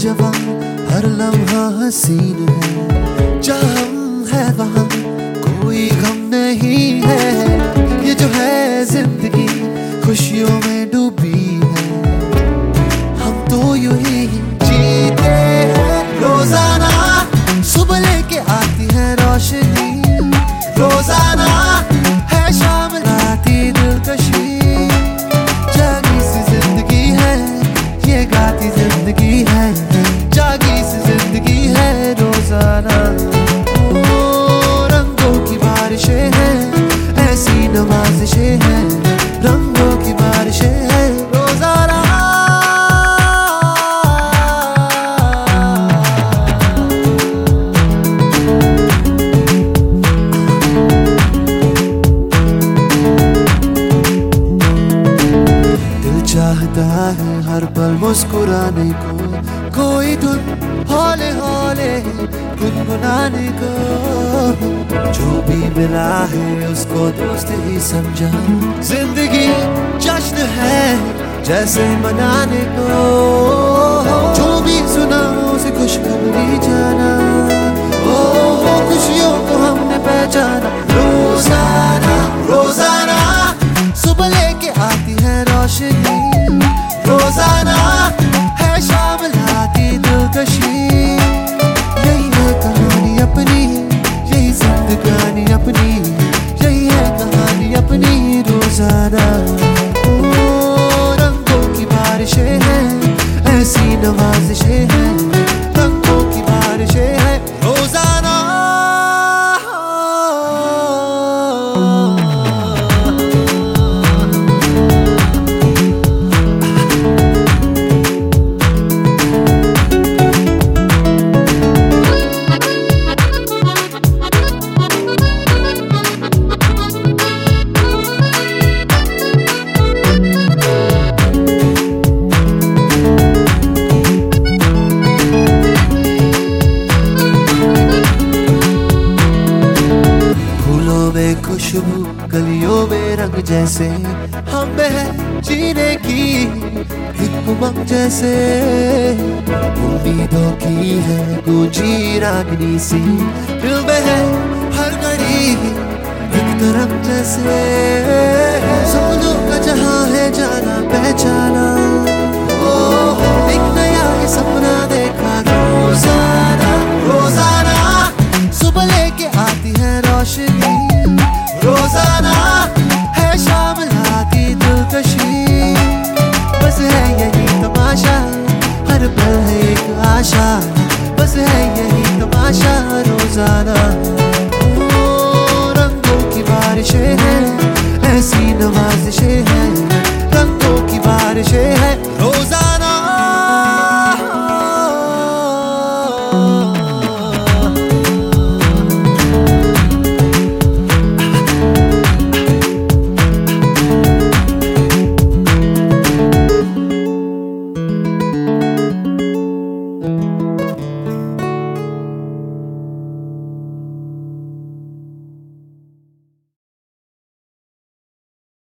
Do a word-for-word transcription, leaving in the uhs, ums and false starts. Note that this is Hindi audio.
जवां हर लम्हा हसीन है, जहाँ हम है वहाँ कोई गम नहीं है। ये जो है जिंदगी खुशियों में डूबी है, हम तो यूं ही जीते हैं रोजाना। सुबह लेके आती है रोशनी, रोजाना है शाम आती दिलकशी। जागी सी जिंदगी है, ये गाती जिंदगी है, जागी सी जिंदगी है रोजाना। ओ रंगों की बारिशें हैं, ऐसी नवाजिशें हैं, रंगों की बारिशें हैं रोजाना। चाहता है हर पल मुस्कुराने को, कोई धुन हौले हौले गुनगुनाने को। जो भी मिला है उसको दोस्त ही समझा, जिंदगी जश्न है जैसे मनाने को। जो भी सुना उसे खुशखबरी जाना, ओ खुशियों को हमने पहचाना रोजाना। रोजाना सुबह लेके आती है रोशनी, रोजाना है शाम लाती दिलकशी। यही है कहानी अपनी, यही जिंदगानी अपनी, यही है कहानी अपनी रोजाना। ओ रंगों की बारिशें हैं, ऐसी नवाजिशें हैं, रंगों की बारिशें हैं रोजाना। खुशबू गलियों में रंग जैसे, हम में है जीने की एक उमंग जैसे। उम्मीदों की है गूंजी रागनी सी, दिल में है हर घड़ी एक तरंग जैसे। सपनों का जहां है जाना पहचाना, ओ एक नया ये सपना देखा रोजाना। रोजाना सुबह लेके आती है रोशनी, रोजाना है शाम लाती दिलकशी। बस है यही तमाशा, हर पल है एक आशा, बस है यही तमाशा रोजाना। ओ रंगों की बारिशें हैं, ऐसी नवाजिशें हैं,